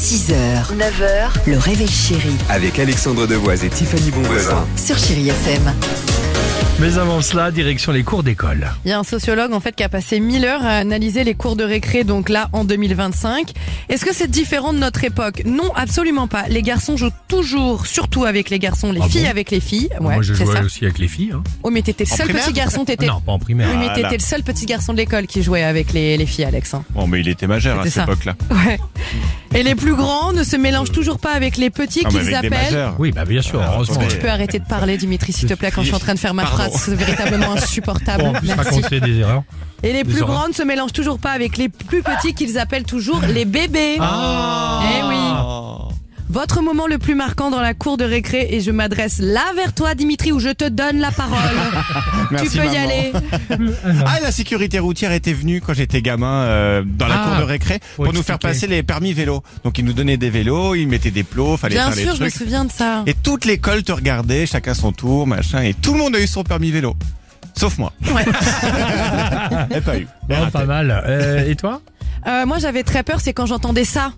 6h, 9h, le réveil chéri Avec Alexandre Devoise et Tiffany Bonvoisin. sur Chéri FM. Mais avant cela, direction les cours d'école. Il y a un sociologue en fait qui a passé 1000 heures à analyser les cours de récré, donc là en 2025. Est-ce que c'est différent de notre époque? Non, absolument pas. Les garçons jouent toujours, surtout avec les garçons, les filles avec les filles. Ouais, Moi, je c'est jouais ça. aussi avec les filles. Hein. Oh, mais t'étais le seul primaire petit garçon, t'étais. Non, pas en primaire. Oui, mais t'étais le seul petit garçon de l'école qui jouait avec les filles, Alex. hein. Bon, mais il était majeur à C'était cette ça. époque-là. Ouais. Et les plus grands ne se mélangent toujours pas avec les petits Ah, mais qu'ils avec des appellent. majeurs. Oui, bah bien sûr, heureusement. attendez. Tu peux arrêter de parler, Dimitri, s'il te plaît, quand je suis en train de faire ma phrase. C'est véritablement insupportable. Bon, en plus, Merci. raconter des erreurs. Et les plus Des horreurs. grands ne se mélangent toujours pas avec les plus petits qu'ils appellent toujours les bébés. Eh oui. Votre moment le plus marquant dans la cour de récré, et je m'adresse là vers toi, Dimitri, où je te donne la parole. Merci, Tu peux y maman. aller. Ah, la sécurité routière était venue quand j'étais gamin dans la Ah. cour de récré pour Faut nous faire expliquer. passer les permis vélo. Donc ils nous donnaient des vélos, ils mettaient des plots, fallait Bien faire les sûr, je me trucs. souviens de ça. Et toute l'école te regardait, chacun son tour, machin, et tout le monde a eu son permis vélo. Sauf moi. Ouais. J'ai pas eu. Bon, pas mal. Et toi? Moi, j'avais très peur, c'est quand j'entendais ça.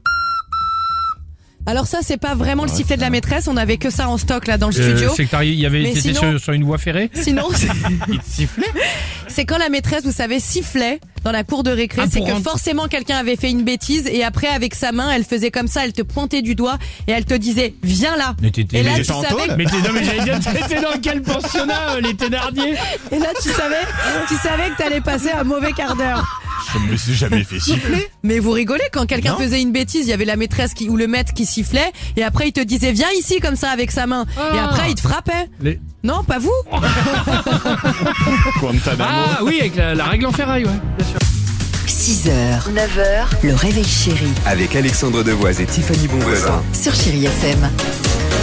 Alors ça, c'est pas vraiment le sifflet de la maîtresse, on avait que ça en stock là dans le studio. C'est que il y avait Mais été sinon- sur une voie ferrée. Sinon, Il te sifflait? c'est quand la maîtresse, vous savez, sifflait dans la cour de récré, Ah, c'est pour que rendre- forcément quelqu'un avait fait une bêtise et après avec sa main, elle faisait comme ça, elle te pointait du doigt et elle te disait viens là. Mais t'étais- Et là, mais tu j'étais en savais, tôle Mais non, mais j'allais dire, t'étais dans quel pensionnat, les Thénardier? et là tu savais que t'allais passer un mauvais quart d'heure. Je me suis jamais fait siffler. Mais vous rigolez quand quelqu'un Non. faisait une bêtise, il y avait la maîtresse ou le maître qui sifflait et après il te disait viens ici comme ça avec sa main et après il te frappait. Les- Non, pas vous. Guantanamo. Ah oui, avec la règle en ferraille, ouais. Bien sûr. 6h, 9h, le réveil chéri Avec Alexandre Devoise et Tiffany Bonvoisin. sur Chéri FM.